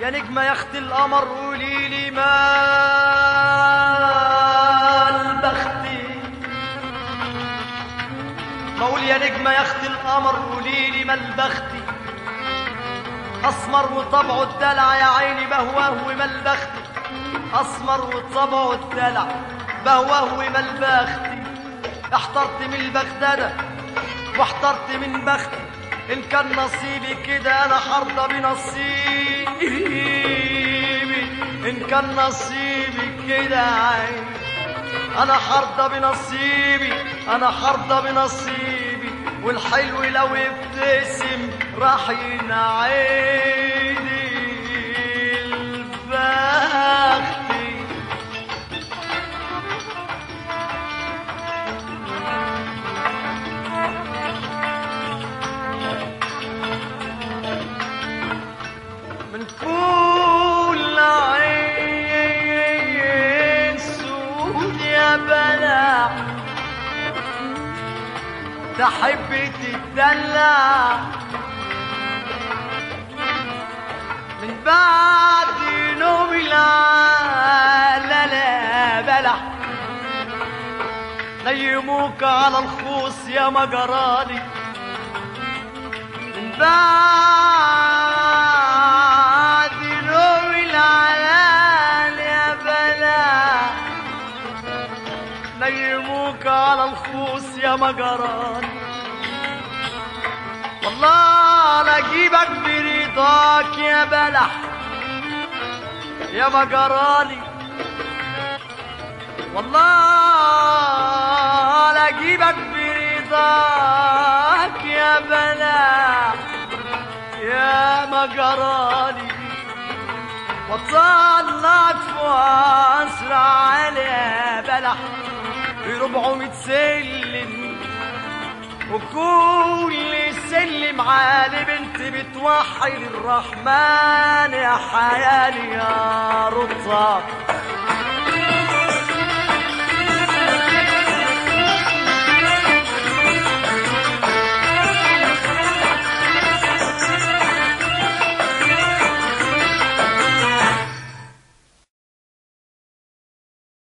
يا نجمة يا اخت القمر قوليلي مال بختي. بقول يا نجمة يا اخت القمر قوليلي مال بختي. اسمر وطبعه الدلع يا عيني بهواه ومال بختي. اسمر وطبعه الدلع بهواه ومال بختي. احترت من البغدادة واحترت من بختي. إن كان نصيبي كده أنا حرضى بنصيبي. إن كان نصيبي كده عيني أنا حرضى بنصيبي. أنا حرضى بنصيبي. والحلو لو ابتسم راح ينعيني البختي. من كل عين سود يا بلع تحب تتدلع. من بعد نوم العلا لا بلع نيموك على الخوص يا مجرالي. من بعد نوم العلال يا بلا نيموك على الخوص يا مجرالي. والله لا اجيبك برضاك يا بلح يا مجرالي. والله لا اجيبك برضاك يا بلح يا مجرالي. وطلعك فوق اسرع على يا بلح ب400 سلم. وكل سلم عالي بنت بتوحد الرحمن يا حيالي يا رطة.